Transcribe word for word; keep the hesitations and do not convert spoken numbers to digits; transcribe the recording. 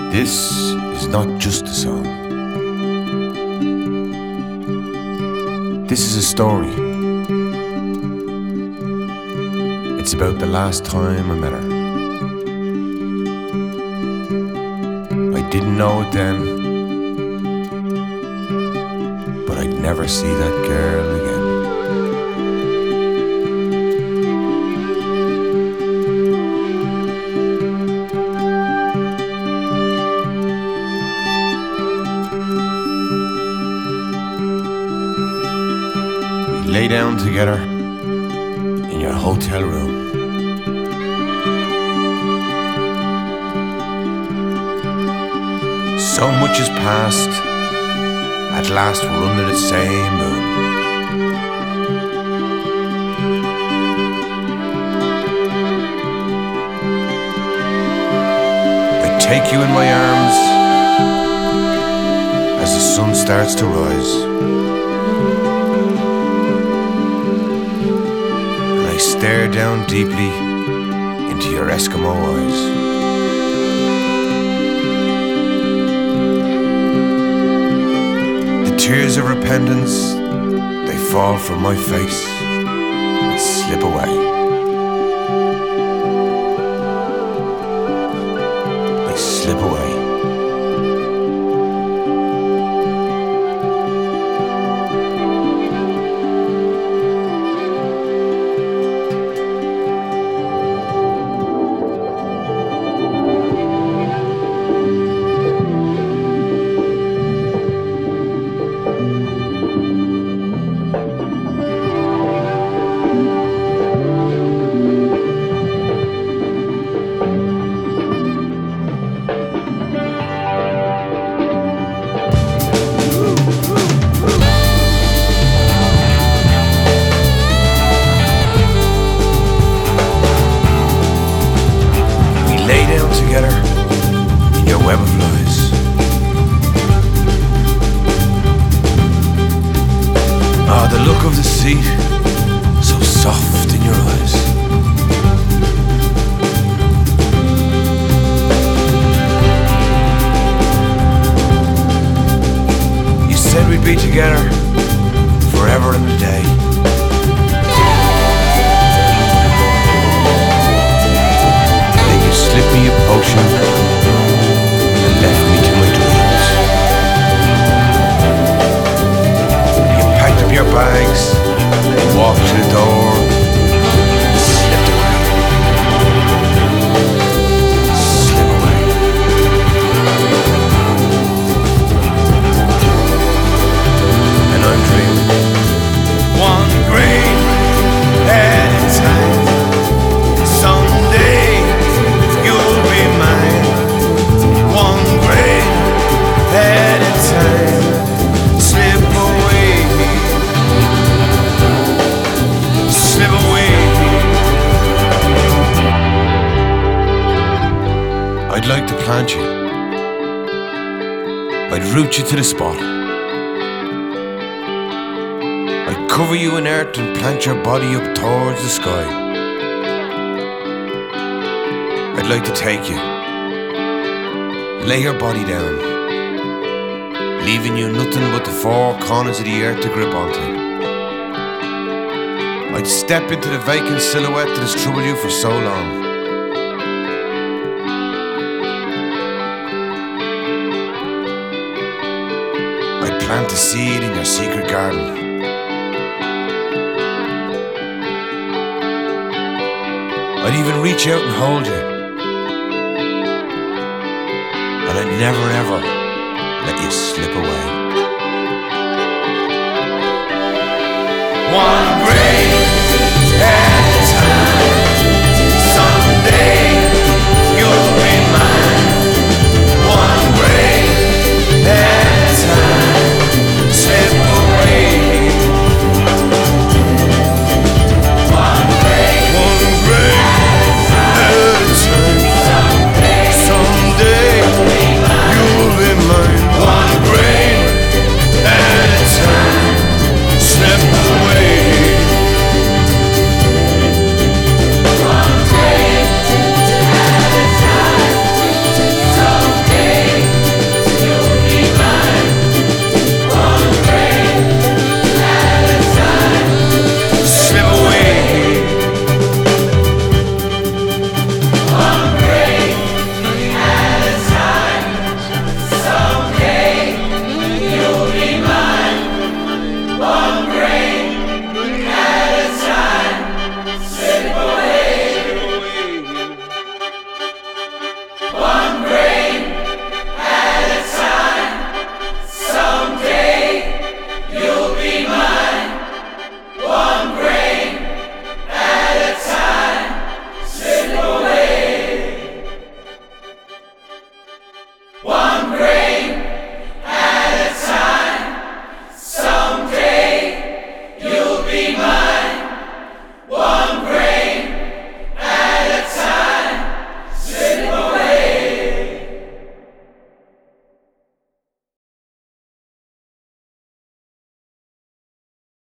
This is not just a song. This is a story. It's about the last time I met her. I didn't know it then, but I'd never see that girl again. Lay down together in your hotel room. So much has passed, at last we're under the same moon. I take you in my arms as the sun starts to rise. Stare down deeply into your Eskimo eyes. The tears of repentance, they fall from my face and slip away. They slip away. Together in your web of lies. Ah, the look of the sea, so soft in your eyes. You said we'd be together forever and a day. Slipped me a potion and left me to my dreams. You packed up your bags and walked to the door and slipped away. Slip away. And I'm dreaming one grain at a time. Someday you'll be mine, one grain at a time. Slip away, slip away. I'd like to plant you, I'd root you to the spot. I'd cover you in earth and plant your body up towards the sky. I'd like to take you, lay your body down, leaving you nothing but the four corners of the earth to grip onto. I'd step into the vacant silhouette that has troubled you for so long. I'd plant a seed in your secret garden. I'd even reach out and hold you. And I'd never ever let you slip away. One